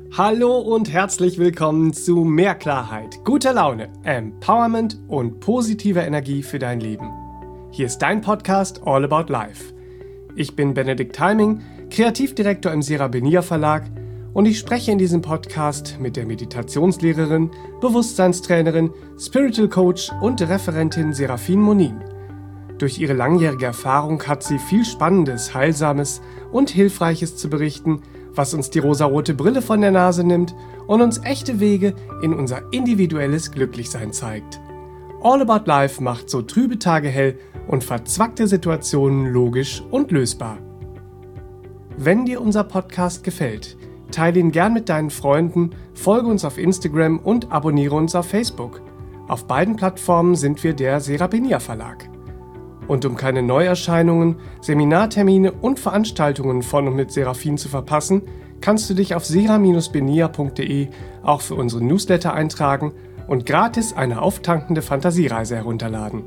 Hallo und herzlich willkommen zu mehr Klarheit, guter Laune, Empowerment und positiver Energie für dein Leben. Hier ist dein Podcast All About Life. Ich bin Benedikt Heiming, Kreativdirektor im Serapenia Verlag und ich spreche in diesem Podcast mit der Meditationslehrerin, Bewusstseinstrainerin, Spiritual Coach und Referentin Serafin Monin. Durch ihre langjährige Erfahrung hat sie viel Spannendes, Heilsames und Hilfreiches zu berichten, was uns die rosarote Brille von der Nase nimmt und uns echte Wege in unser individuelles Glücklichsein zeigt. All About Life macht so trübe Tage hell und verzwackte Situationen logisch und lösbar. Wenn dir unser Podcast gefällt, teile ihn gern mit deinen Freunden, folge uns auf Instagram und abonniere uns auf Facebook. Auf beiden Plattformen sind wir der Serapenia Verlag. Und um keine Neuerscheinungen, Seminartermine und Veranstaltungen von und mit Serafin zu verpassen, kannst du dich auf sera-benia.de auch für unsere Newsletter eintragen und gratis eine auftankende Fantasiereise herunterladen.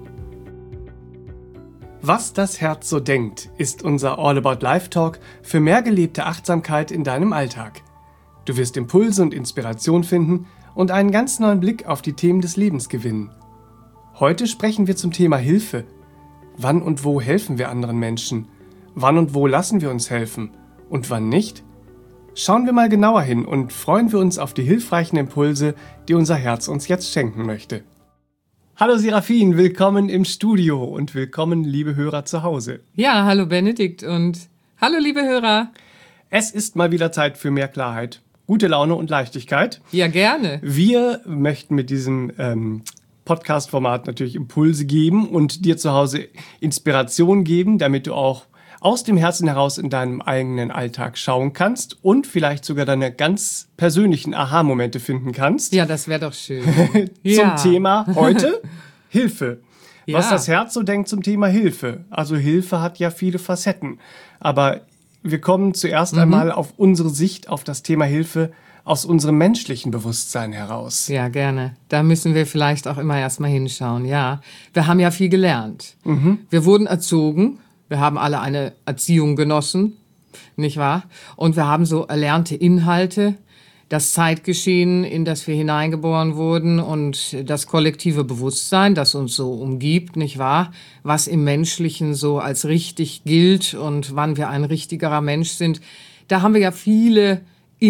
Was das Herz so denkt, ist unser All About Life Talk für mehr gelebte Achtsamkeit in deinem Alltag. Du wirst Impulse und Inspiration finden und einen ganz neuen Blick auf die Themen des Lebens gewinnen. Heute sprechen wir zum Thema Hilfe. Wann und wo helfen wir anderen Menschen? Wann und wo lassen wir uns helfen? Und wann nicht? Schauen wir mal genauer hin und freuen wir uns auf die hilfreichen Impulse, die unser Herz uns jetzt schenken möchte. Hallo Serafin, willkommen im Studio und willkommen, liebe Hörer zu Hause. Ja, hallo Benedikt und hallo liebe Hörer. Es ist mal wieder Zeit für mehr Klarheit, gute Laune und Leichtigkeit. Ja, gerne. Wir möchten mit diesem Podcast-Format natürlich Impulse geben und dir zu Hause Inspiration geben, damit du auch aus dem Herzen heraus in deinem eigenen Alltag schauen kannst und vielleicht sogar deine ganz persönlichen Aha-Momente finden kannst. Ja, das wäre doch schön. Zum Thema heute Hilfe. Ja. Was das Herz so denkt zum Thema Hilfe. Also Hilfe hat ja viele Facetten. Aber wir kommen zuerst einmal auf unsere Sicht auf das Thema Hilfe aus unserem menschlichen Bewusstsein heraus. Ja, gerne. Da müssen wir vielleicht auch immer erstmal hinschauen. Ja, wir haben ja viel gelernt. Wir wurden erzogen. Wir haben alle eine Erziehung genossen, nicht wahr? Und wir haben so erlernte Inhalte, das Zeitgeschehen, in das wir hineingeboren wurden und das kollektive Bewusstsein, das uns so umgibt, nicht wahr? Was im Menschlichen so als richtig gilt und wann wir ein richtigerer Mensch sind. Da haben wir ja viele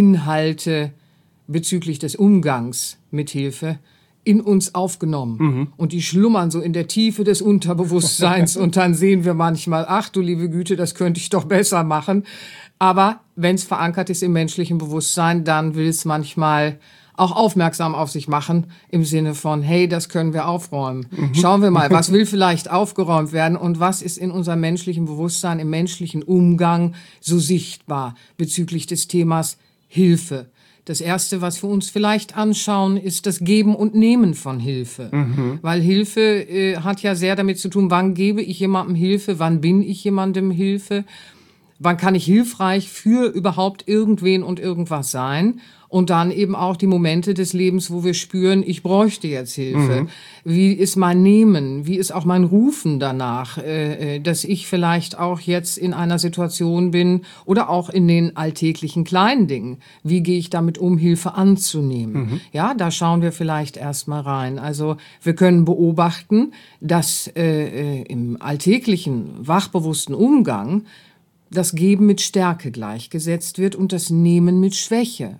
Inhalte bezüglich des Umgangs mit Hilfe in uns aufgenommen. Und die schlummern so in der Tiefe des Unterbewusstseins und dann sehen wir manchmal, ach du liebe Güte, das könnte ich doch besser machen. Aber wenn es verankert ist im menschlichen Bewusstsein, dann will es manchmal auch aufmerksam auf sich machen, im Sinne von, hey, das können wir aufräumen. Schauen wir mal, was will vielleicht aufgeräumt werden und was ist in unserem menschlichen Bewusstsein, im menschlichen Umgang so sichtbar bezüglich des Themas Hilfe. Das Erste, was wir uns vielleicht anschauen, ist das Geben und Nehmen von Hilfe. Weil Hilfe hat ja sehr damit zu tun, wann gebe ich jemandem Hilfe, wann bin ich jemandem Hilfe, wann kann ich hilfreich für überhaupt irgendwen und irgendwas sein. Und dann eben auch die Momente des Lebens, wo wir spüren, ich bräuchte jetzt Hilfe. Wie ist mein Nehmen? Wie ist auch mein Rufen danach, dass ich vielleicht auch jetzt in einer Situation bin oder auch in den alltäglichen kleinen Dingen. Wie gehe ich damit um, Hilfe anzunehmen? Ja, da schauen wir vielleicht erstmal rein. Also wir können beobachten, dass im alltäglichen, wachbewussten Umgang das Geben mit Stärke gleichgesetzt wird und das Nehmen mit Schwäche.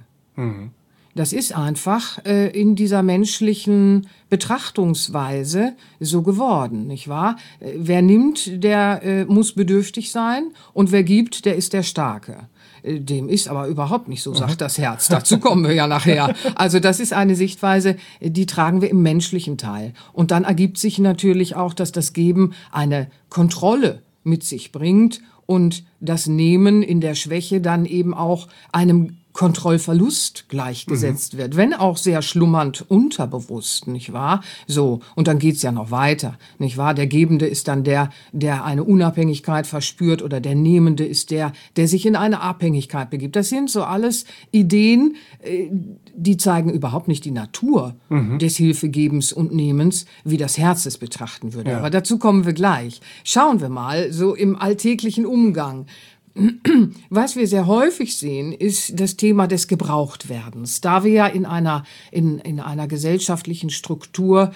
Das ist einfach in dieser menschlichen Betrachtungsweise so geworden, nicht wahr? Wer nimmt, der muss bedürftig sein und wer gibt, der ist der Starke. Dem ist aber überhaupt nicht so, sagt das Herz. Dazu kommen wir ja nachher. Also das ist eine Sichtweise, die tragen wir im menschlichen Teil. Und dann ergibt sich natürlich auch, dass das Geben eine Kontrolle mit sich bringt und das Nehmen in der Schwäche dann eben auch einem Kontrollverlust gleichgesetzt wird, wenn auch sehr schlummernd unterbewusst, nicht wahr? So, und dann geht's ja noch weiter, nicht wahr? Der Gebende ist dann der eine Unabhängigkeit verspürt oder der Nehmende ist der sich in eine Abhängigkeit begibt. Das sind so alles Ideen, die zeigen überhaupt nicht die Natur des Hilfegebens und Nehmens, wie das Herz es betrachten würde. Ja. Aber dazu kommen wir gleich. Schauen wir mal, so im alltäglichen Umgang. Was wir sehr häufig sehen, ist das Thema des Gebrauchtwerdens. Da wir ja in einer gesellschaftlichen Struktur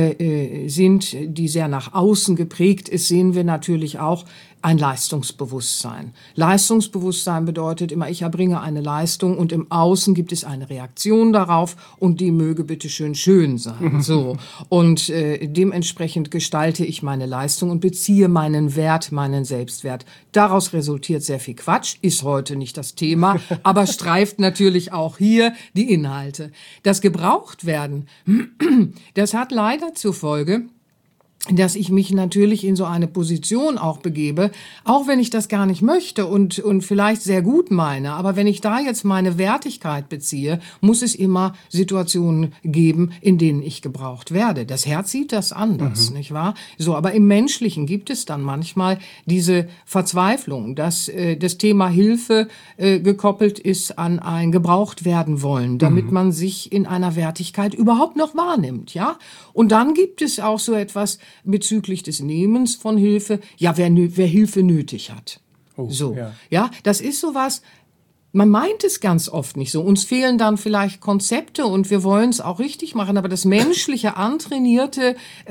sind, die sehr nach außen geprägt ist, sehen wir natürlich auch ein Leistungsbewusstsein. Leistungsbewusstsein bedeutet immer, ich erbringe eine Leistung und im Außen gibt es eine Reaktion darauf und die möge bitte schön sein. So. Und dementsprechend gestalte ich meine Leistung und beziehe meinen Wert, meinen Selbstwert. Daraus resultiert sehr viel Quatsch, ist heute nicht das Thema, aber streift natürlich auch hier die Inhalte. Das Gebrauchtwerden, das hat leider zur Folge, dass ich mich natürlich in so eine Position auch begebe, auch wenn ich das gar nicht möchte und vielleicht sehr gut meine. Aber wenn ich da jetzt meine Wertigkeit beziehe, muss es immer Situationen geben, in denen ich gebraucht werde. Das Herz sieht das anders, nicht wahr? So, aber im Menschlichen gibt es dann manchmal diese Verzweiflung, dass das Thema Hilfe gekoppelt ist an ein gebraucht werden wollen, damit man sich in einer Wertigkeit überhaupt noch wahrnimmt, ja? Und dann gibt es auch so etwas bezüglich des Nehmens von Hilfe, ja, wer Hilfe nötig hat. Oh, so, ja, das ist sowas, man meint es ganz oft nicht so. Uns fehlen dann vielleicht Konzepte und wir wollen es auch richtig machen, aber das menschliche, antrainierte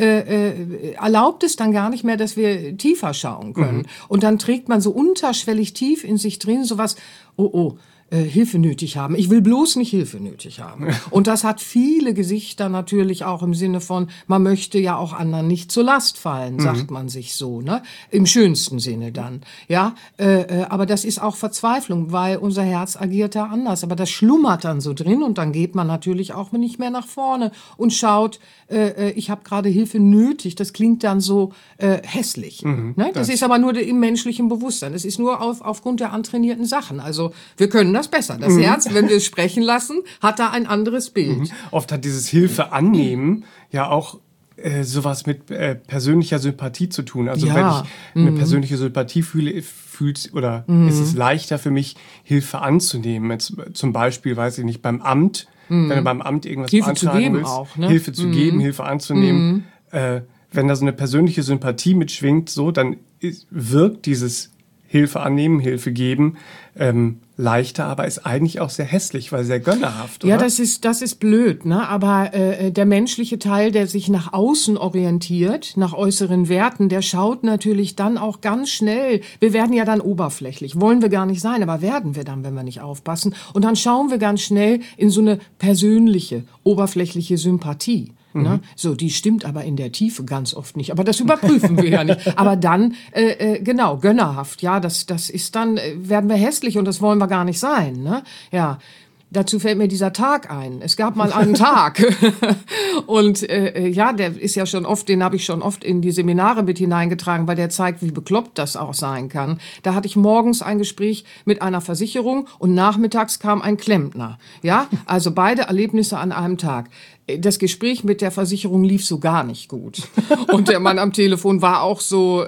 erlaubt es dann gar nicht mehr, dass wir tiefer schauen können. Und dann trägt man so unterschwellig tief in sich drin sowas, Hilfe nötig haben. Ich will bloß nicht Hilfe nötig haben. Und das hat viele Gesichter natürlich auch im Sinne von, man möchte ja auch anderen nicht zur Last fallen, sagt man sich so, ne? Im schönsten Sinne dann, ja. Aber das ist auch Verzweiflung, weil unser Herz agiert da anders. Aber das schlummert dann so drin und dann geht man natürlich auch nicht mehr nach vorne und schaut, ich habe gerade Hilfe nötig. Das klingt dann so hässlich. Ne? Das ist aber nur im menschlichen Bewusstsein. Das ist nur aufgrund der antrainierten Sachen. Also wir können das besser. Das Herz, wenn wir es sprechen lassen, hat da ein anderes Bild. Oft hat dieses Hilfe annehmen ja auch sowas mit persönlicher Sympathie zu tun. Also wenn ich eine persönliche Sympathie fühle, ist es leichter für mich, Hilfe anzunehmen. Jetzt, zum Beispiel, weiß ich nicht, beim Amt, wenn du beim Amt irgendwas Hilfe beantragen zu geben willst, auch, ne? Hilfe zu geben, Hilfe anzunehmen. Wenn da so eine persönliche Sympathie mitschwingt, so, dann wirkt dieses Hilfe annehmen, Hilfe geben leichter, aber ist eigentlich auch sehr hässlich, weil sehr gönnerhaft, oder? Ja, das ist blöd, ne? Aber der menschliche Teil, der sich nach außen orientiert, nach äußeren Werten, der schaut natürlich dann auch ganz schnell. Wir werden ja dann oberflächlich, wollen wir gar nicht sein, aber werden wir dann, wenn wir nicht aufpassen. Und dann schauen wir ganz schnell in so eine persönliche, oberflächliche Sympathie. Ne? So, die stimmt aber in der Tiefe ganz oft nicht. Aber das überprüfen wir ja nicht. Aber dann, genau, gönnerhaft, ja, das ist dann, werden wir hässlich und das wollen wir gar nicht sein, ne? Ja. Dazu fällt mir dieser Tag ein. Es gab mal einen Tag und der ist ja schon oft, den habe ich schon oft in die Seminare mit hineingetragen, weil der zeigt, wie bekloppt das auch sein kann. Da hatte ich morgens ein Gespräch mit einer Versicherung und nachmittags kam ein Klempner. Ja, also beide Erlebnisse an einem Tag. Das Gespräch mit der Versicherung lief so gar nicht gut und der Mann am Telefon war auch so.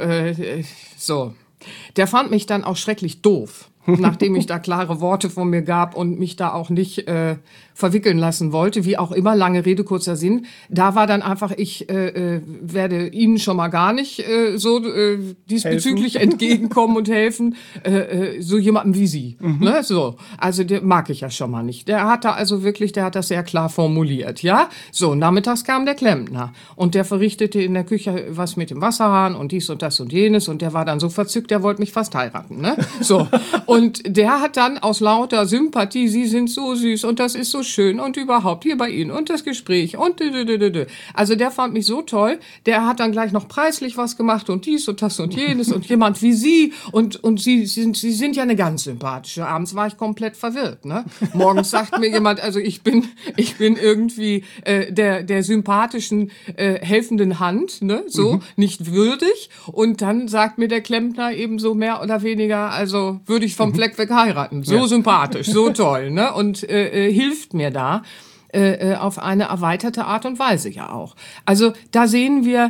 Der fand mich dann auch schrecklich doof. Nachdem ich da klare Worte von mir gab und mich da auch nicht verwickeln lassen wollte, wie auch immer, lange Rede, kurzer Sinn. Da war dann einfach, ich werde Ihnen schon mal gar nicht diesbezüglich entgegenkommen und helfen, so jemandem wie Sie. Ne? So, also der mag ich ja schon mal nicht. Der hat das sehr klar formuliert, ja. So, nachmittags kam der Klempner und der verrichtete in der Küche was mit dem Wasserhahn und dies und das und jenes und der war dann so verzückt, der wollte mich fast heiraten, ne? So. Und der hat dann aus lauter Sympathie, Sie sind so süß und das ist so schön und überhaupt hier bei Ihnen und das Gespräch und also der fand mich so toll, der hat dann gleich noch preislich was gemacht und dies und das und jenes und jemand wie Sie und Sie sind ja eine ganz sympathische. Abends war ich komplett verwirrt, ne? Morgens sagt mir jemand, also ich bin irgendwie der sympathischen helfenden Hand, ne? So, nicht würdig und dann sagt mir der Klempner eben so mehr oder weniger, also würde ich vom Fleck weg heiraten. So sympathisch, so toll, ne? Und hilft mir da auf eine erweiterte Art und Weise ja auch. Also da sehen wir,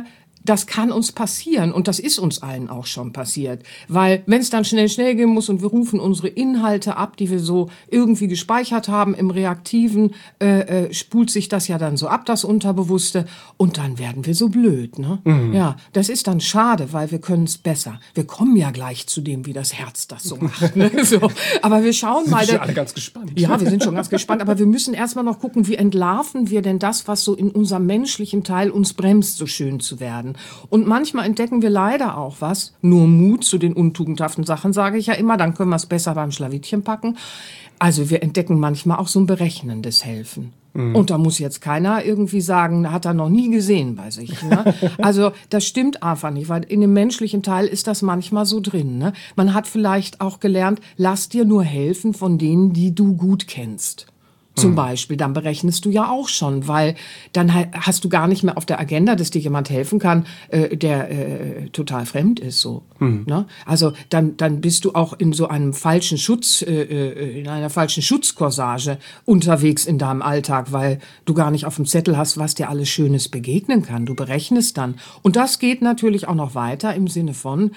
das kann uns passieren und das ist uns allen auch schon passiert. Weil wenn es dann schnell gehen muss und wir rufen unsere Inhalte ab, die wir so irgendwie gespeichert haben im Reaktiven, spult sich das ja dann so ab, das Unterbewusste, und dann werden wir so blöd. Ne? Ja, das ist dann schade, weil wir können es besser. Wir kommen ja gleich zu dem, wie das Herz das so macht. Ne? So. Aber wir schauen mal. Sind wir alle ganz gespannt. Ja, wir sind schon ganz gespannt, aber wir müssen erstmal noch gucken, wie entlarven wir denn das, was so in unserem menschlichen Teil uns bremst, so schön zu werden. Und manchmal entdecken wir leider auch was, nur Mut zu den untugendhaften Sachen, sage ich ja immer, dann können wir es besser beim Schlawittchen packen. Also wir entdecken manchmal auch so ein berechnendes Helfen. Und da muss jetzt keiner irgendwie sagen, hat er noch nie gesehen bei sich. Ne? Also das stimmt einfach nicht, weil in dem menschlichen Teil ist das manchmal so drin. Ne? Man hat vielleicht auch gelernt, lass dir nur helfen von denen, die du gut kennst. Zum Beispiel, dann berechnest du ja auch schon, weil dann hast du gar nicht mehr auf der Agenda, dass dir jemand helfen kann, der total fremd ist. So. Ne? Also dann bist du auch in so einem falschen in einer falschen Schutzcorsage unterwegs in deinem Alltag, weil du gar nicht auf dem Zettel hast, was dir alles Schönes begegnen kann. Du berechnest dann. Und das geht natürlich auch noch weiter im Sinne von,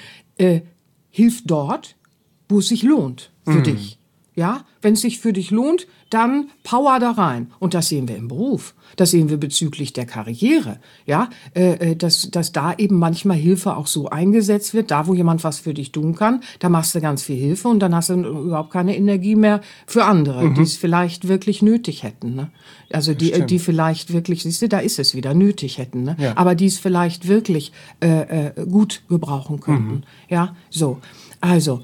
hilf dort, wo es sich lohnt für dich. Ja, wenn es sich für dich lohnt, dann Power da rein. Und das sehen wir im Beruf. Das sehen wir bezüglich der Karriere. Ja, dass da eben manchmal Hilfe auch so eingesetzt wird. Da, wo jemand was für dich tun kann, da machst du ganz viel Hilfe und dann hast du überhaupt keine Energie mehr für andere, die es vielleicht wirklich nötig hätten. Ne? Also die vielleicht wirklich, siehst du, da ist es wieder, nötig hätten. Ne? Ja. Aber die es vielleicht wirklich gut gebrauchen könnten. Ja, so. Also,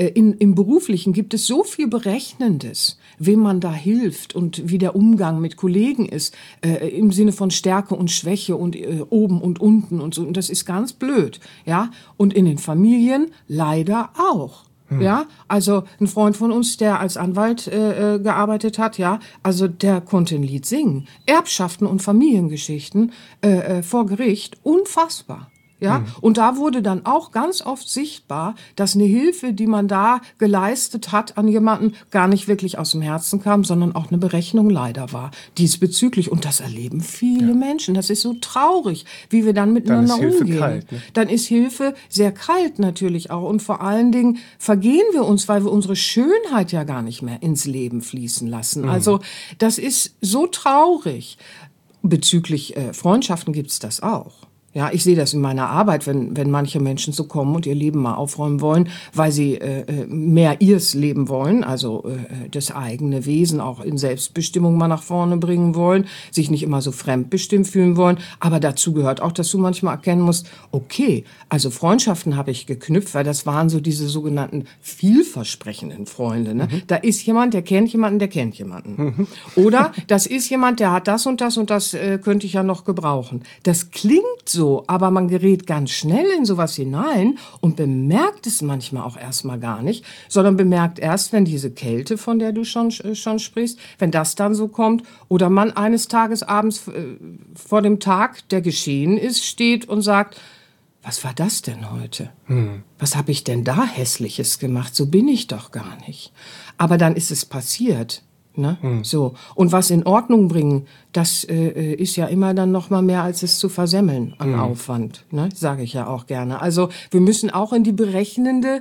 im Beruflichen gibt es so viel Berechnendes, wem man da hilft und wie der Umgang mit Kollegen ist, im Sinne von Stärke und Schwäche und oben und unten und so. Und das ist ganz blöd, ja. Und in den Familien leider auch. Ja, also ein Freund von uns, der als Anwalt gearbeitet hat, ja, also der konnte ein Lied singen. Erbschaften und Familiengeschichten vor Gericht, unfassbar. Ja, und da wurde dann auch ganz oft sichtbar, dass eine Hilfe, die man da geleistet hat an jemanden, gar nicht wirklich aus dem Herzen kam, sondern auch eine Berechnung leider war. Diesbezüglich. Und das erleben viele Menschen. Das ist so traurig, wie wir dann miteinander umgehen. Dann ist Hilfe kalt, ne? Dann ist Hilfe sehr kalt natürlich auch. Und vor allen Dingen vergehen wir uns, weil wir unsere Schönheit ja gar nicht mehr ins Leben fließen lassen. Also das ist so traurig. Bezüglich Freundschaften gibt's das auch. Ja, ich sehe das in meiner Arbeit, wenn manche Menschen so kommen und ihr Leben mal aufräumen wollen, weil sie mehr ihrs Leben wollen, also das eigene Wesen auch in Selbstbestimmung mal nach vorne bringen wollen, sich nicht immer so fremdbestimmt fühlen wollen. Aber dazu gehört auch, dass du manchmal erkennen musst, okay, also Freundschaften habe ich geknüpft, weil das waren so diese sogenannten vielversprechenden Freunde. Ne? Da ist jemand, der kennt jemanden, der kennt jemanden. Oder das ist jemand, der hat das und das könnte ich ja noch gebrauchen. Das klingt so, aber man gerät ganz schnell in sowas hinein und bemerkt es manchmal auch erstmal gar nicht, sondern bemerkt erst, wenn diese Kälte, von der du schon sprichst, wenn das dann so kommt oder man eines Tages abends vor dem Tag, der geschehen ist, steht und sagt, was war das denn heute? Was habe ich denn da Hässliches gemacht? So bin ich doch gar nicht. Aber dann ist es passiert. Ne? So. Und was in Ordnung bringen, das ist ja immer dann noch mal mehr, als es zu versemmeln an Aufwand, ne? Sage ich ja auch gerne. Also wir müssen auch in die berechnende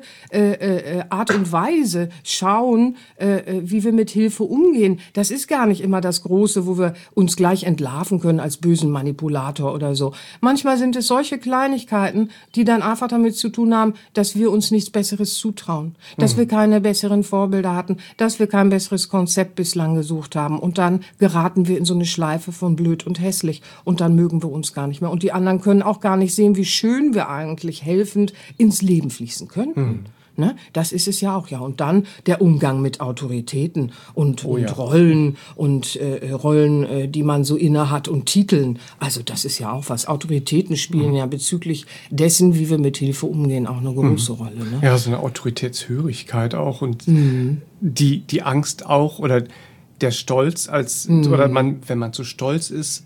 Art und Weise schauen, wie wir mit Hilfe umgehen. Das ist gar nicht immer das Große, wo wir uns gleich entlarven können als bösen Manipulator oder so. Manchmal sind es solche Kleinigkeiten, die dann einfach damit zu tun haben, dass wir uns nichts Besseres zutrauen, dass wir keine besseren Vorbilder hatten, dass wir kein besseres Konzept bislang gesucht haben. Und dann geraten wir in so eine Schleife von blöd und hässlich. Und dann mögen wir uns gar nicht mehr. Und die anderen können auch gar nicht sehen, wie schön wir eigentlich helfend ins Leben fließen könnten. Ne? Das ist es ja auch, ja. Und dann der Umgang mit Autoritäten und Rollen und Rollen, die man so inne hat und Titeln. Also das ist ja auch was. Autoritäten spielen ja bezüglich dessen, wie wir mit Hilfe umgehen, auch eine große Rolle. Ne? Ja, so eine Autoritätshörigkeit auch und die Angst auch oder der Stolz oder wenn man zu stolz ist,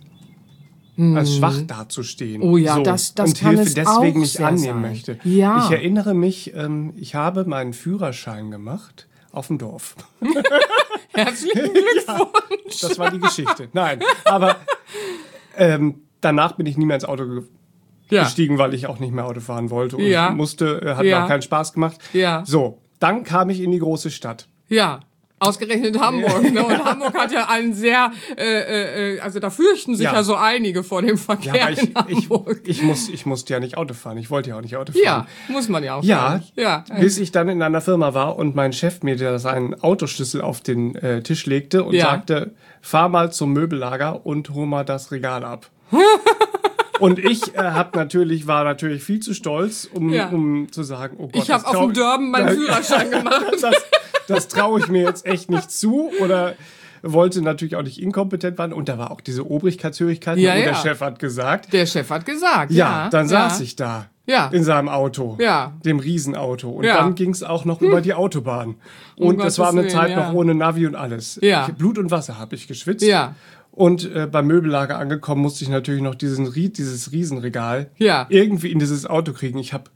als schwach dazustehen. Oh ja, so. das und kann Hilfe es deswegen auch nicht sehr annehmen sein. möchte. Ja. Ich erinnere mich, ich habe meinen Führerschein gemacht auf dem Dorf. Herzlichen Glückwunsch. Das war die Geschichte. Nein, aber danach bin ich nie mehr ins Auto gestiegen, weil ich auch nicht mehr Auto fahren wollte und Ja. musste, hat mir auch keinen Spaß gemacht. Ja. So, dann kam ich in die große Stadt. Ja. Ausgerechnet Hamburg, ne? Und Hamburg hat ja einen sehr, also da fürchten sich ja so einige vor dem Verkehr Ja, aber in Hamburg. ich musste ja nicht Auto fahren. Ich wollte ja auch nicht Auto fahren. Ja, muss man ja auch. Ja, Ja. bis ich dann in einer Firma war und mein Chef mir da seinen Autoschlüssel auf den Tisch legte und sagte, fahr mal zum Möbellager und hol mal das Regal ab. Und ich war natürlich viel zu stolz, um zu sagen, oh Gott, Ich habe auf dem Dörben meinen Führerschein gemacht. Das traue ich mir jetzt echt nicht zu oder wollte natürlich auch nicht inkompetent werden. Und da war auch diese Obrigkeitshörigkeit. Ja, und ja. der Chef hat gesagt. Der Chef hat gesagt, Ja, dann saß ich da. Ja. In seinem Auto. Ja. Dem Riesenauto. Und Ja. dann ging es auch noch über die Autobahn. Und es war eine Gottes Zeit Willen, noch ohne Navi und alles. Ja. Blut und Wasser habe ich geschwitzt. Ja. Und beim Möbellager angekommen musste ich natürlich noch dieses Riesenregal Ja. irgendwie in dieses Auto kriegen.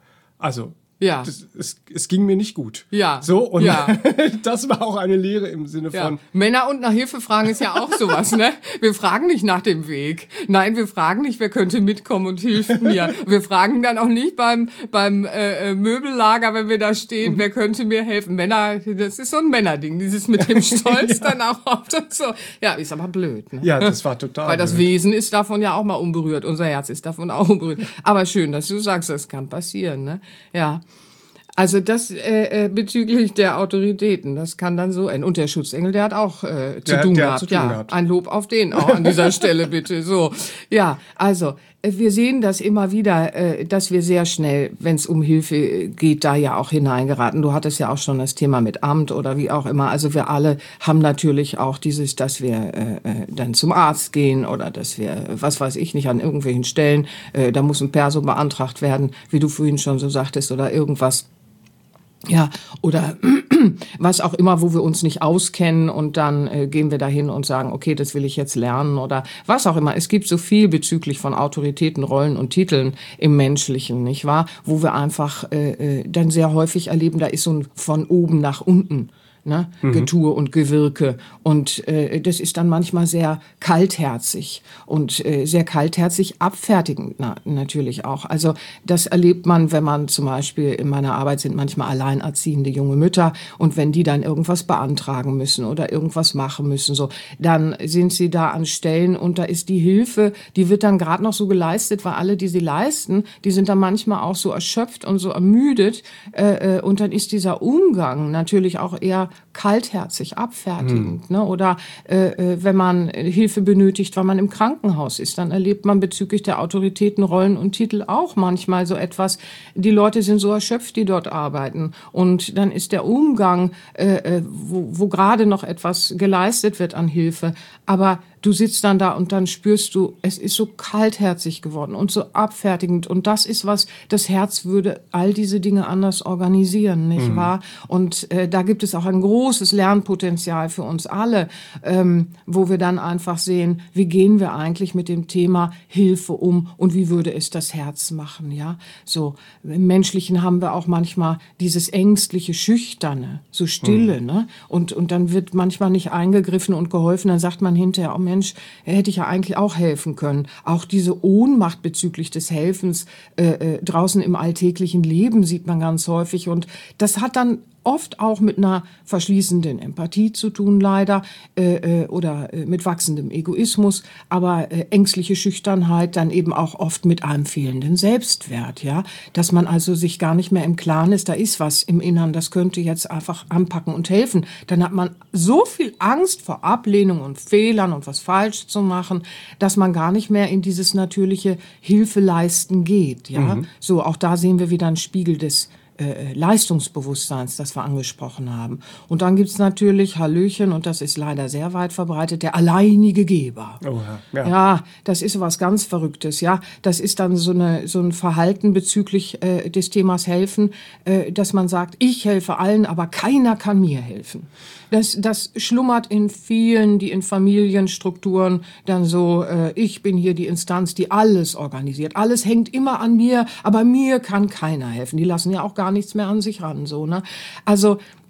Ja. Es ging mir nicht gut. Ja. So, und Ja. das war auch eine Lehre im Sinne Ja. von, Männer und nach Hilfe fragen ist ja auch sowas, ne? Wir fragen nicht nach dem Weg. Nein, wir fragen nicht, wer könnte mitkommen und hilft mir. Wir fragen dann auch nicht beim Möbellager, wenn wir da stehen, wer könnte mir helfen. Männer, das ist so ein Männerding, dieses mit dem Stolz dann auch oft und so. Ja, ist aber blöd, ne? ja, das war total Weil das blöd. Wesen ist davon ja auch mal unberührt. Unser Herz ist davon auch unberührt. Aber schön, dass du sagst, das kann passieren, ne? Ja. Also das bezüglich der Autoritäten, das kann dann so enden. Und der Schutzengel, der hat auch zu tun gehabt. Ja, ein Lob auf den auch an dieser Stelle bitte. So, ja, also wir sehen das immer wieder, dass wir sehr schnell, wenn es um Hilfe geht, da ja auch hineingeraten. Du hattest ja auch schon das Thema mit Amt oder wie auch immer. Also wir alle haben natürlich auch dieses, dass wir dann zum Arzt gehen oder dass wir, was weiß ich nicht, an irgendwelchen Stellen, da muss ein Perso beantragt werden, wie du vorhin schon so sagtest, oder irgendwas. Ja, oder was auch immer, wo wir uns nicht auskennen und dann gehen wir dahin und sagen, okay, das will ich jetzt lernen oder was auch immer. Es gibt so viel bezüglich von Autoritäten, Rollen und Titeln im Menschlichen, nicht wahr? Wo wir einfach dann sehr häufig erleben, da ist so ein von oben nach unten. Ne? Getue und Gewirke. Und das ist dann manchmal sehr kaltherzig und sehr kaltherzig abfertigend natürlich auch. Also das erlebt man, wenn man zum Beispiel in meiner Arbeit sind manchmal alleinerziehende junge Mütter und wenn die dann irgendwas beantragen müssen oder irgendwas machen müssen, so, dann sind sie da an Stellen und da ist die Hilfe, die wird dann gerade noch so geleistet, weil alle, die sie leisten, die sind dann manchmal auch so erschöpft und so ermüdet und dann ist dieser Umgang natürlich auch eher kaltherzig, abfertigend. Ne? Oder wenn man Hilfe benötigt, weil man im Krankenhaus ist, dann erlebt man bezüglich der Autoritäten, Rollen und Titel auch manchmal so etwas. Die Leute sind so erschöpft, die dort arbeiten. Und dann ist der Umgang, wo gerade noch etwas geleistet wird an Hilfe, aber du sitzt dann da und dann spürst du, es ist so kaltherzig geworden und so abfertigend. Und das ist was, das Herz würde all diese Dinge anders organisieren, nicht wahr? Und da gibt es auch ein großes Lernpotenzial für uns alle, wo wir dann einfach sehen, wie gehen wir eigentlich mit dem Thema Hilfe um und wie würde es das Herz machen, ja? So, im Menschlichen haben wir auch manchmal dieses ängstliche, schüchterne, so stille, ne? Und dann wird manchmal nicht eingegriffen und geholfen, dann sagt man hinterher, oh Mensch, hätte ich ja eigentlich auch helfen können. Auch diese Ohnmacht bezüglich des Helfens draußen im alltäglichen Leben sieht man ganz häufig. Und das hat dann oft auch mit einer verschließenden Empathie zu tun, leider, oder mit wachsendem Egoismus, aber ängstliche Schüchternheit dann eben auch oft mit einem fehlenden Selbstwert, ja, dass man also sich gar nicht mehr im Klaren ist, da ist was im Innern, das könnte jetzt einfach anpacken und helfen. Dann hat man so viel Angst vor Ablehnung und Fehlern und was falsch zu machen, dass man gar nicht mehr in dieses natürliche Hilfeleisten geht, ja. So, auch da sehen wir wieder einen Spiegel des Leistungsbewusstseins, das wir angesprochen haben. Und dann gibt's natürlich, Hallöchen, und das ist leider sehr weit verbreitet, der alleinige Geber. Oh, ja. Ja, das ist was ganz Verrücktes, ja. Das ist dann so ein Verhalten bezüglich des Themas Helfen, dass man sagt, ich helfe allen, aber keiner kann mir helfen. Das schlummert in vielen, die in Familienstrukturen dann so, ich bin hier die Instanz, die alles organisiert. Alles hängt immer an mir, aber mir kann keiner helfen. Die lassen ja auch gar nichts mehr an sich ran, so, ne? Also,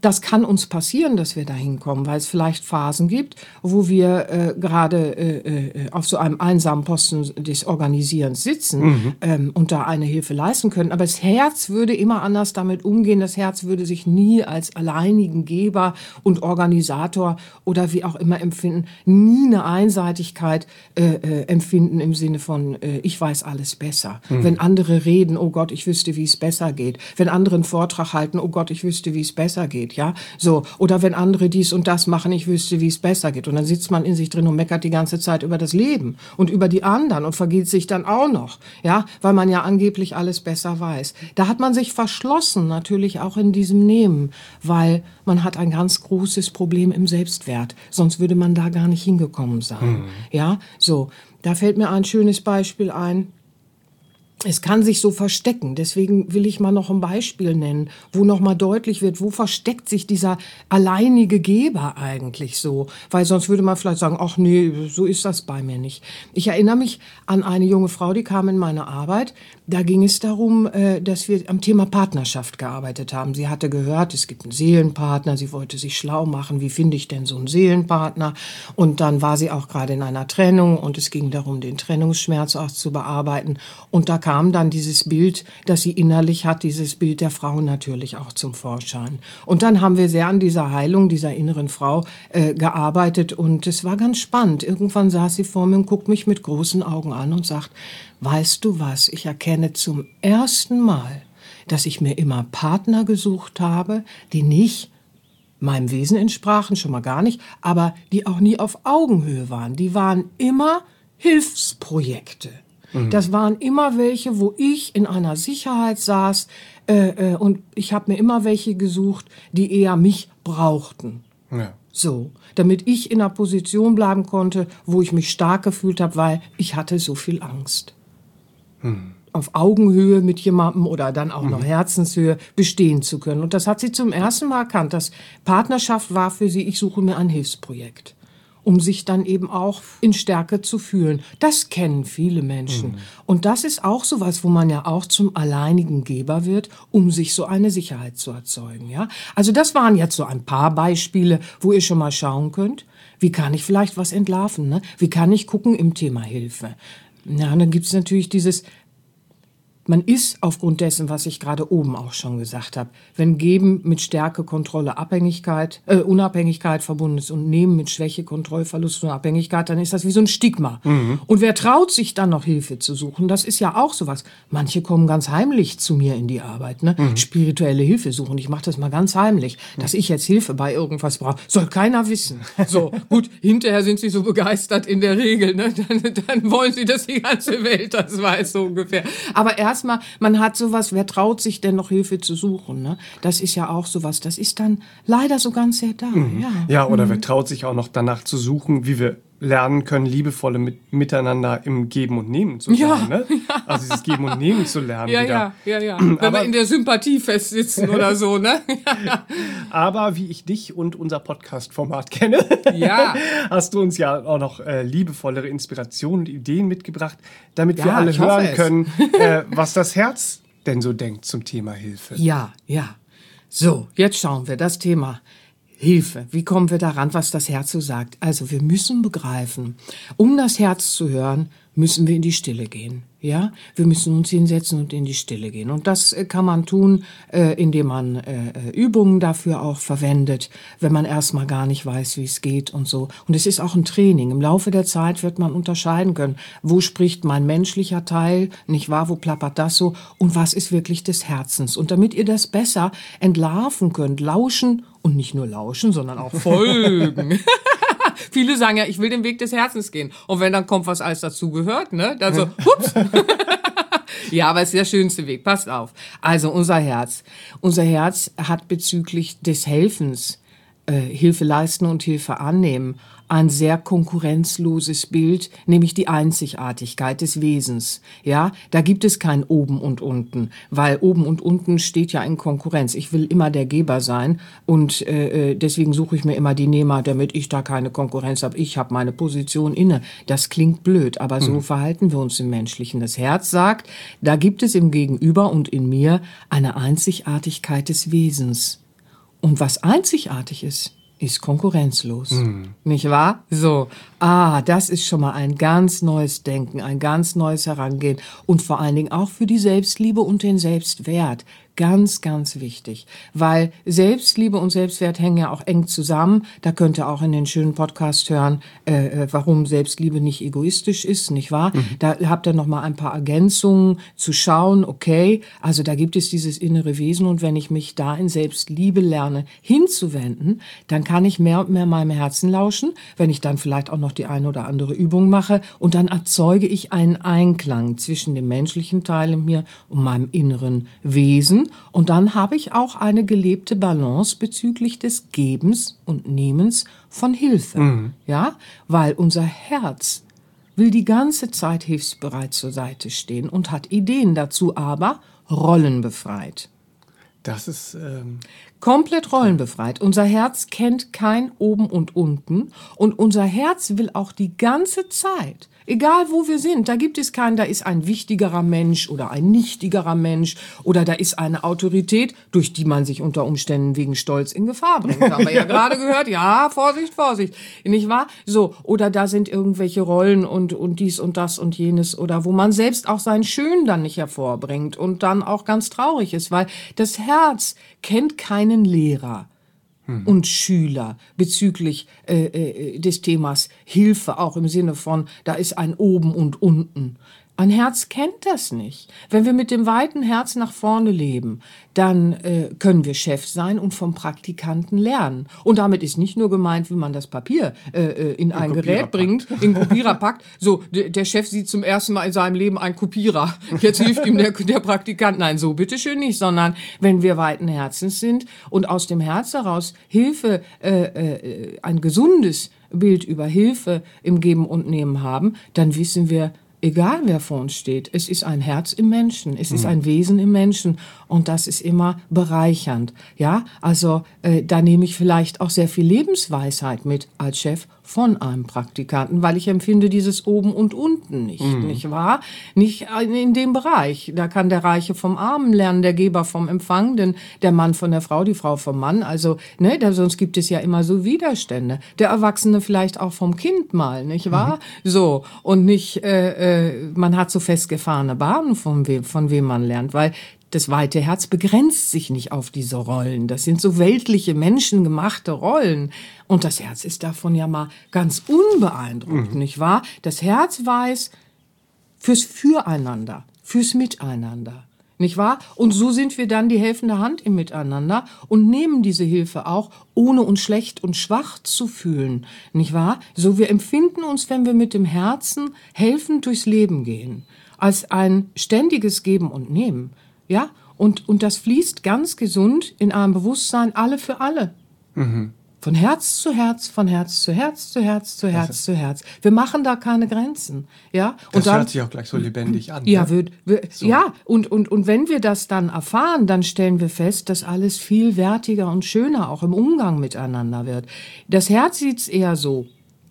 das kann uns passieren, dass wir da hinkommen, weil es vielleicht Phasen gibt, wo wir gerade auf so einem einsamen Posten des Organisierens sitzen und da eine Hilfe leisten können. Aber das Herz würde immer anders damit umgehen. Das Herz würde sich nie als alleinigen Geber und Organisator oder wie auch immer empfinden, nie eine Einseitigkeit empfinden im Sinne von, ich weiß alles besser. Wenn andere reden, oh Gott, ich wüsste, wie es besser geht. Wenn andere einen Vortrag halten, oh Gott, ich wüsste, wie es besser geht. Ja, so. Oder wenn andere dies und das machen, ich wüsste, wie es besser geht. Und dann sitzt man in sich drin und meckert die ganze Zeit über das Leben und über die anderen und vergeht sich dann auch noch. Ja, weil man ja angeblich alles besser weiß. Da hat man sich verschlossen, natürlich auch in diesem Nehmen, weil man hat ein ganz großes Problem im Selbstwert. Sonst würde man da gar nicht hingekommen sein. Ja, so. Da fällt mir ein schönes Beispiel ein. Es kann sich so verstecken. Deswegen will ich mal noch ein Beispiel nennen, wo noch mal deutlich wird, wo versteckt sich dieser alleinige Geber eigentlich so? Weil sonst würde man vielleicht sagen, ach nee, so ist das bei mir nicht. Ich erinnere mich an eine junge Frau, die kam in meine Arbeit. Da ging es darum, dass wir am Thema Partnerschaft gearbeitet haben. Sie hatte gehört, es gibt einen Seelenpartner. Sie wollte sich schlau machen, wie finde ich denn so einen Seelenpartner? Und dann war sie auch gerade in einer Trennung und es ging darum, den Trennungsschmerz auch zu bearbeiten. Und da kam dann dieses Bild, das sie innerlich hat, dieses Bild der Frau natürlich auch zum Vorschein. Und dann haben wir sehr an dieser Heilung dieser inneren Frau gearbeitet und es war ganz spannend. Irgendwann saß sie vor mir und guckt mich mit großen Augen an und sagt, weißt du was, ich erkenne zum ersten Mal, dass ich mir immer Partner gesucht habe, die nicht meinem Wesen entsprachen, schon mal gar nicht, aber die auch nie auf Augenhöhe waren. Die waren immer Hilfsprojekte. Das waren immer welche, wo ich in einer Sicherheit saß und ich habe mir immer welche gesucht, die eher mich brauchten. Ja. So, damit ich in einer Position bleiben konnte, wo ich mich stark gefühlt habe, weil ich hatte so viel Angst. Auf Augenhöhe mit jemandem oder dann auch noch Herzenshöhe bestehen zu können. Und das hat sie zum ersten Mal erkannt, dass Partnerschaft war für sie, ich suche mir ein Hilfsprojekt, um sich dann eben auch in Stärke zu fühlen. Das kennen viele Menschen. Und das ist auch sowas, wo man ja auch zum alleinigen Geber wird, um sich so eine Sicherheit zu erzeugen. Ja? Also das waren jetzt so ein paar Beispiele, wo ihr schon mal schauen könnt, wie kann ich vielleicht was entlarven? Ne? Wie kann ich gucken im Thema Hilfe? Ja, dann gibt es natürlich dieses, man ist aufgrund dessen, was ich gerade oben auch schon gesagt habe, wenn Geben mit Stärke, Kontrolle, Unabhängigkeit verbunden ist und Nehmen mit Schwäche, Kontrollverlust und Abhängigkeit, dann ist das wie so ein Stigma. Und wer traut sich dann noch Hilfe zu suchen? Das ist ja auch sowas. Manche kommen ganz heimlich zu mir in die Arbeit, ne? Spirituelle Hilfe suchen. Ich mache das mal ganz heimlich, dass ich jetzt Hilfe bei irgendwas brauche. Soll keiner wissen. So, gut, hinterher sind sie so begeistert in der Regel, ne? Dann wollen sie, dass die ganze Welt das weiß, so ungefähr. Aber erstmal, man hat sowas, wer traut sich denn noch Hilfe zu suchen? Ne? Das ist ja auch sowas, das ist dann leider so ganz sehr da. Ja, oder wer traut sich auch noch danach zu suchen, wie wir lernen können, liebevolle miteinander im Geben und Nehmen zu sein. Ne? Also dieses Geben und Nehmen zu lernen wieder. Ja. Wenn wir in der Sympathie festsitzen oder so, ne? Aber wie ich dich und unser Podcast-Format kenne, hast du uns ja auch noch liebevollere Inspirationen und Ideen mitgebracht, damit wir alle hören können, was das Herz denn so denkt zum Thema Hilfe. Ja. So, jetzt schauen wir das Thema Hilfe. Wie kommen wir daran, was das Herz so sagt? Also wir müssen begreifen, um das Herz zu hören, müssen wir in die Stille gehen. Ja, wir müssen uns hinsetzen und in die Stille gehen. Und das kann man tun, indem man Übungen dafür auch verwendet, wenn man erstmal gar nicht weiß, wie es geht und so. Und es ist auch ein Training. Im Laufe der Zeit wird man unterscheiden können, wo spricht mein menschlicher Teil, nicht wahr, wo plappert das so und was ist wirklich des Herzens. Und damit ihr das besser entlarven könnt, lauschen und nicht nur lauschen, sondern auch folgen. Viele sagen ja, ich will den Weg des Herzens gehen. Und wenn dann kommt, was alles dazu gehört, ne? Dann so, hups. Ja, aber es ist der schönste Weg. Passt auf. Also unser Herz hat bezüglich des Helfens, Hilfe leisten und Hilfe annehmen, ein sehr konkurrenzloses Bild, nämlich die Einzigartigkeit des Wesens. Ja, da gibt es kein Oben und Unten, weil Oben und Unten steht ja in Konkurrenz. Ich will immer der Geber sein und deswegen suche ich mir immer die Nehmer, damit ich da keine Konkurrenz habe. Ich habe meine Position inne. Das klingt blöd, aber so verhalten wir uns im Menschlichen. Das Herz sagt, da gibt es im Gegenüber und in mir eine Einzigartigkeit des Wesens. Und was einzigartig ist konkurrenzlos. Nicht wahr? So, das ist schon mal ein ganz neues Denken, ein ganz neues Herangehen und vor allen Dingen auch für die Selbstliebe und den Selbstwert. Ganz, ganz wichtig, weil Selbstliebe und Selbstwert hängen ja auch eng zusammen. Da könnt ihr auch in den schönen Podcast hören, warum Selbstliebe nicht egoistisch ist, nicht wahr? Da habt ihr noch mal ein paar Ergänzungen zu schauen, okay, also da gibt es dieses innere Wesen und wenn ich mich da in Selbstliebe lerne hinzuwenden, dann kann ich mehr und mehr meinem Herzen lauschen, wenn ich dann vielleicht auch noch die eine oder andere Übung mache und dann erzeuge ich einen Einklang zwischen dem menschlichen Teil in mir und meinem inneren Wesen. Und dann habe ich auch eine gelebte Balance bezüglich des Gebens und Nehmens von Hilfe. Ja, weil unser Herz will die ganze Zeit hilfsbereit zur Seite stehen und hat Ideen dazu, aber rollenbefreit. Das ist komplett rollenbefreit. Unser Herz kennt kein Oben und Unten und unser Herz will auch die ganze Zeit, egal wo wir sind, da gibt es keinen, da ist ein wichtigerer Mensch oder ein nichtigerer Mensch oder da ist eine Autorität, durch die man sich unter Umständen wegen Stolz in Gefahr bringt. Haben wir ja gerade gehört, ja, Vorsicht, Vorsicht, nicht wahr? So, oder da sind irgendwelche Rollen und dies und das und jenes oder wo man selbst auch sein Schön dann nicht hervorbringt und dann auch ganz traurig ist, weil das Herz kennt keinen Lehrer und Schüler bezüglich des Themas Hilfe, auch im Sinne von, da ist ein Oben und Unten. Ein Herz kennt das nicht. Wenn wir mit dem weiten Herz nach vorne leben, dann können wir Chef sein und vom Praktikanten lernen. Und damit ist nicht nur gemeint, wie man das Papier in ein Gerät bringt, in Kopierer packt. So, der Chef sieht zum ersten Mal in seinem Leben einen Kopierer. Jetzt hilft ihm der Praktikant. Nein, so bitteschön nicht, sondern wenn wir weiten Herzens sind und aus dem Herz heraus Hilfe, ein gesundes Bild über Hilfe im Geben und Nehmen haben, dann wissen wir, egal wer vor uns steht, es ist ein Herz im Menschen, es ist ein Wesen im Menschen und das ist immer bereichernd. Ja, also da nehme ich vielleicht auch sehr viel Lebensweisheit mit als Chef von einem Praktikanten, weil ich empfinde dieses Oben und Unten nicht wahr? Nicht in dem Bereich. Da kann der Reiche vom Armen lernen, der Geber vom Empfang, denn der Mann von der Frau, die Frau vom Mann. Also, ne, sonst gibt es ja immer so Widerstände. Der Erwachsene vielleicht auch vom Kind mal, nicht wahr? So, und nicht, man hat so festgefahrene Bahnen, von wem man lernt, weil das weite Herz begrenzt sich nicht auf diese Rollen. Das sind so weltliche, menschengemachte Rollen. Und das Herz ist davon ja mal ganz unbeeindruckt, nicht wahr? Das Herz weiß fürs Füreinander, fürs Miteinander, nicht wahr? Und so sind wir dann die helfende Hand im Miteinander und nehmen diese Hilfe auch, ohne uns schlecht und schwach zu fühlen, nicht wahr? So, wir empfinden uns, wenn wir mit dem Herzen helfend durchs Leben gehen, als ein ständiges Geben und Nehmen. Ja, und das fließt ganz gesund in einem Bewusstsein alle für alle. Von Herz zu Herz, von Herz zu Herz, zu Herz, zu Herz, zu Herz. Wir machen da keine Grenzen. Ja? Und das dann, hört sich auch gleich so lebendig an. Ja, ne? so. Ja, und wenn wir das dann erfahren, dann stellen wir fest, dass alles viel wertiger und schöner auch im Umgang miteinander wird. Das Herz sieht's eher so.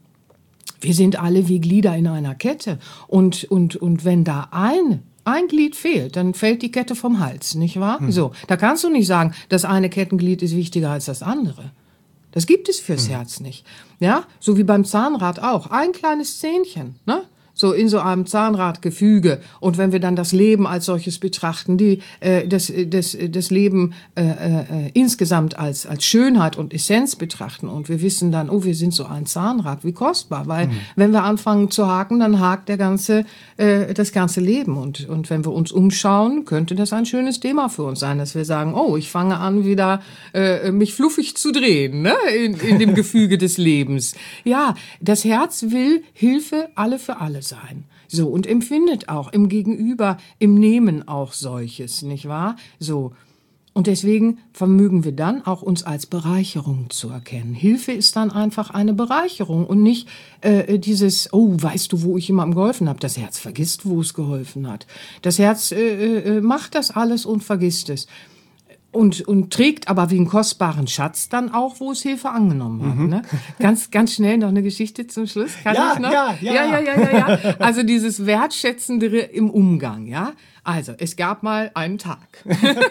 Wir sind alle wie Glieder in einer Kette. Und wenn da ein Glied fehlt, dann fällt die Kette vom Hals, nicht wahr? So, da kannst du nicht sagen, das eine Kettenglied ist wichtiger als das andere. Das gibt es fürs Herz nicht. Ja, so wie beim Zahnrad auch. Ein kleines Zähnchen, ne? So in so einem Zahnradgefüge. Und wenn wir dann das Leben als solches betrachten, das Leben insgesamt als Schönheit und Essenz betrachten und wir wissen dann, oh, wir sind so ein Zahnrad, wie kostbar, weil wenn wir anfangen zu haken, dann hakt das ganze Leben. Und wenn wir uns umschauen, könnte das ein schönes Thema für uns sein, dass wir sagen, oh, ich fange an, wieder mich fluffig zu drehen, ne? in dem Gefüge des Lebens. Ja, das Herz will Hilfe alle für alle sein. So, und empfindet auch im Gegenüber, im Nehmen auch solches, nicht wahr? So. Und deswegen vermögen wir dann auch uns als Bereicherung zu erkennen. Hilfe ist dann einfach eine Bereicherung und nicht dieses, oh, weißt du, wo ich jemandem geholfen habe? Das Herz vergisst, wo es geholfen hat. Das Herz macht das alles und vergisst es. und trägt aber wie einen kostbaren Schatz dann auch, wo es Hilfe angenommen hat. Ne? Ganz schnell noch eine Geschichte zum Schluss. Kann ich noch? Ja. Also dieses Wertschätzende im Umgang, ja. Also, es gab mal einen Tag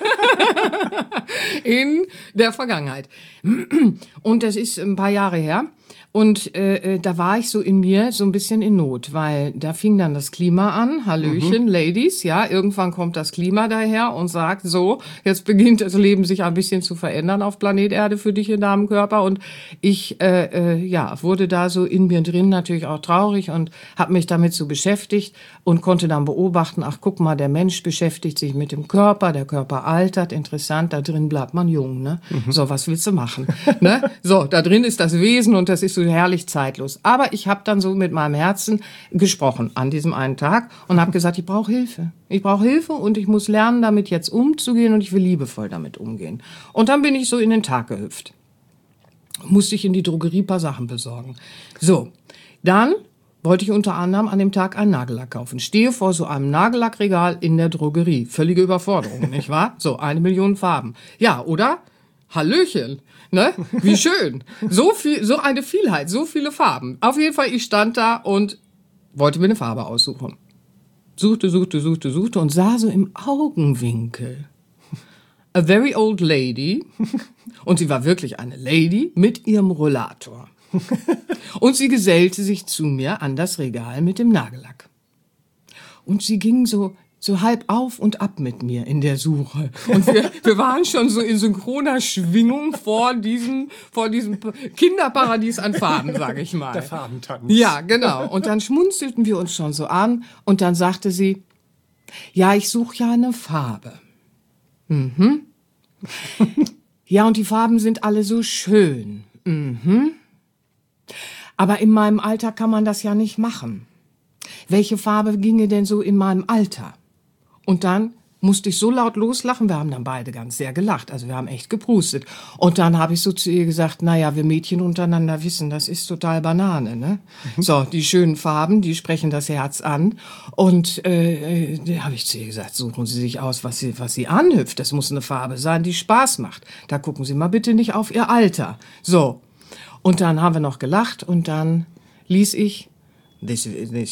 in der Vergangenheit. Und das ist ein paar Jahre her. Und da war ich so in mir so ein bisschen in Not, weil da fing dann das Klima an. Hallöchen, Ladies, ja, irgendwann kommt das Klima daher und sagt so, jetzt beginnt das Leben sich ein bisschen zu verändern auf Planet Erde für dich in deinem Körper. Und ich wurde da so in mir drin natürlich auch traurig und habe mich damit so beschäftigt und konnte dann beobachten, ach guck mal, der Mensch beschäftigt sich mit dem Körper, der Körper altert, interessant, da drin bleibt man jung, ne? So, was willst du machen? Ne? So, da drin ist das Wesen und das ist so herrlich zeitlos. Aber ich habe dann so mit meinem Herzen gesprochen an diesem einen Tag und habe gesagt, ich brauche Hilfe. Ich brauche Hilfe und ich muss lernen, damit jetzt umzugehen und ich will liebevoll damit umgehen. Und dann bin ich so in den Tag gehüpft. Musste ich in die Drogerie ein paar Sachen besorgen. So, dann wollte ich unter anderem an dem Tag einen Nagellack kaufen. Stehe vor so einem Nagellackregal in der Drogerie. Völlige Überforderung, nicht wahr? So, 1 Million Farben. Ja, oder? Hallöchen, ne? Wie schön. So eine Vielheit, so viele Farben. Auf jeden Fall, ich stand da und wollte mir eine Farbe aussuchen. Suchte und sah so im Augenwinkel a very old lady. Und sie war wirklich eine Lady mit ihrem Rollator. Und sie gesellte sich zu mir an das Regal mit dem Nagellack. Und sie ging so halb auf und ab mit mir in der Suche. Und wir waren schon so in synchroner Schwingung vor diesem Kinderparadies an Farben, sage ich mal. Der Farbentanz. Ja, genau. Und dann schmunzelten wir uns schon so an und dann sagte sie, ja, ich suche ja eine Farbe. Mhm. Ja, und die Farben sind alle so schön. Mhm. Aber in meinem Alter kann man das ja nicht machen. Welche Farbe ginge denn so in meinem Alter? Und dann musste ich so laut loslachen, wir haben dann beide ganz sehr gelacht, also wir haben echt geprustet. Und dann habe ich so zu ihr gesagt, naja, wir Mädchen untereinander wissen, das ist total Banane, ne? So, die schönen Farben, die sprechen das Herz an. Und da habe ich zu ihr gesagt, suchen Sie sich aus, was Sie anhüpft. Das muss eine Farbe sein, die Spaß macht. Da gucken Sie mal bitte nicht auf Ihr Alter. So, und dann haben wir noch gelacht und dann ließ ich this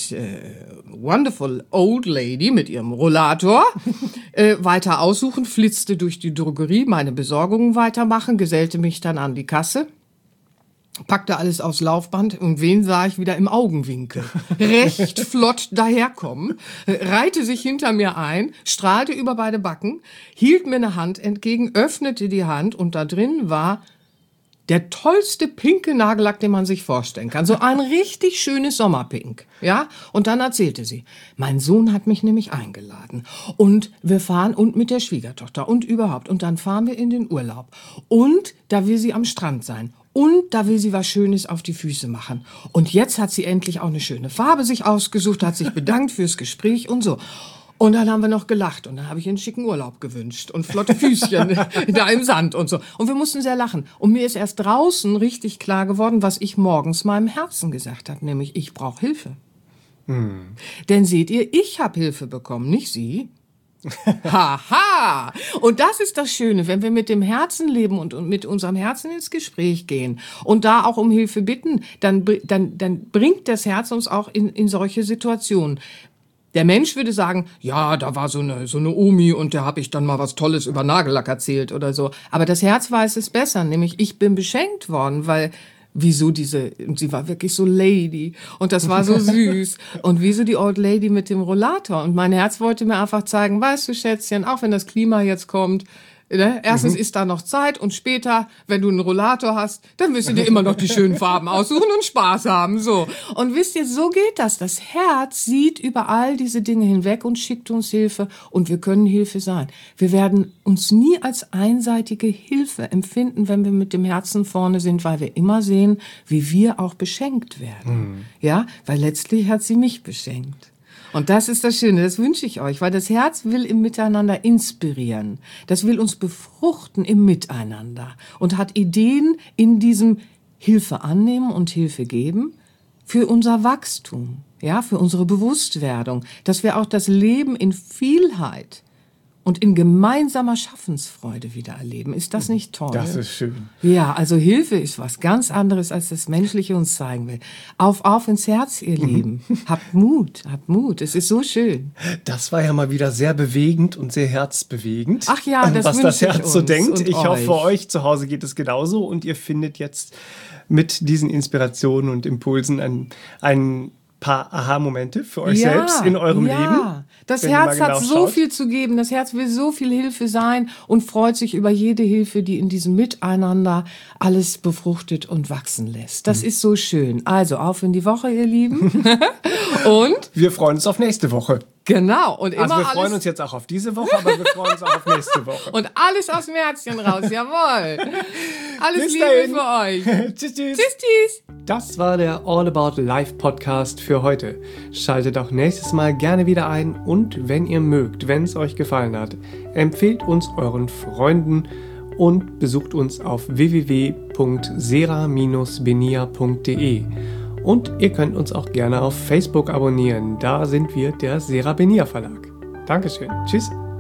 wonderful old lady mit ihrem Rollator weiter aussuchen, flitzte durch die Drogerie, meine Besorgungen weitermachen, gesellte mich dann an die Kasse, packte alles aufs Laufband und wen sah ich wieder im Augenwinkel? Recht flott daherkommen, reihte sich hinter mir ein, strahlte über beide Backen, hielt mir eine Hand entgegen, öffnete die Hand und da drin war der tollste pinke Nagellack, den man sich vorstellen kann. So ein richtig schönes Sommerpink. Ja? Und dann erzählte sie, mein Sohn hat mich nämlich eingeladen. Und wir fahren und mit der Schwiegertochter und überhaupt. Und dann fahren wir in den Urlaub. Und da will sie am Strand sein. Und da will sie was Schönes auf die Füße machen. Und jetzt hat sie endlich auch eine schöne Farbe sich ausgesucht, hat sich bedankt fürs Gespräch und so. Und dann haben wir noch gelacht und dann habe ich einen schicken Urlaub gewünscht und flotte Füßchen da im Sand und so. Und wir mussten sehr lachen. Und mir ist erst draußen richtig klar geworden, was ich morgens meinem Herzen gesagt habe, nämlich ich brauche Hilfe. Denn seht ihr, ich habe Hilfe bekommen, nicht Sie. Haha! Und das ist das Schöne, wenn wir mit dem Herzen leben und mit unserem Herzen ins Gespräch gehen und da auch um Hilfe bitten, dann bringt das Herz uns auch in solche Situationen. Der Mensch würde sagen, ja, da war so eine Omi und der habe ich dann mal was Tolles über Nagellack erzählt oder so. Aber das Herz weiß es besser, nämlich ich bin beschenkt worden, weil sie war wirklich so Lady und das war so süß und wieso die Old Lady mit dem Rollator und mein Herz wollte mir einfach zeigen, weißt du Schätzchen, auch wenn das Klima jetzt kommt, ne? Erstens ist da noch Zeit und später, wenn du einen Rollator hast, dann wirst du dir immer noch die schönen Farben aussuchen und Spaß haben, so. Und wisst ihr, so geht das. Das Herz sieht über all diese Dinge hinweg und schickt uns Hilfe und wir können Hilfe sein. Wir werden uns nie als einseitige Hilfe empfinden, wenn wir mit dem Herzen vorne sind, weil wir immer sehen, wie wir auch beschenkt werden. Ja, weil letztlich hat sie mich beschenkt. Und das ist das Schöne, das wünsche ich euch, weil das Herz will im Miteinander inspirieren. Das will uns befruchten im Miteinander und hat Ideen in diesem Hilfe annehmen und Hilfe geben für unser Wachstum, ja, für unsere Bewusstwerdung, dass wir auch das Leben in Vielheit und in gemeinsamer Schaffensfreude wieder erleben. Ist das nicht toll? Das ist schön. Ja, also Hilfe ist was ganz anderes, als das Menschliche uns zeigen will. Auf ins Herz, ihr Lieben. Habt Mut, habt Mut. Es ist so schön. Das war ja mal wieder sehr bewegend und sehr herzbewegend. Ach ja, das was das wünsche ich Herz so uns denkt. und Ich hoffe, euch. für euch zu Hause geht es genauso und ihr findet jetzt mit diesen Inspirationen und Impulsen ein paar Aha-Momente für euch selbst in eurem Leben. Das wenn ihr Herz mal hat genau so schaut. viel zu geben. Das Herz will so viel Hilfe sein und freut sich über jede Hilfe, die in diesem Miteinander alles befruchtet und wachsen lässt. Das ist so schön. Also auf in die Woche, ihr Lieben. Und Wir freuen uns auf nächste Woche. genau. Und immer Also wir freuen alles uns jetzt auch auf diese Woche, aber wir freuen uns auch auf nächste Woche. und alles aus dem Herzchen raus. Jawohl. Alles Bis Liebe dahin. für euch. Tschüss, tschüss. Tschüss, tschüss. Das war der All About Life Podcast für heute. Schaltet auch nächstes Mal gerne wieder ein und wenn ihr mögt, wenn es euch gefallen hat, empfehlt uns euren Freunden und besucht uns auf www.sera-benia.de. Und ihr könnt uns auch gerne auf Facebook abonnieren. Da sind wir der Sera Benia Verlag. Dankeschön. Tschüss.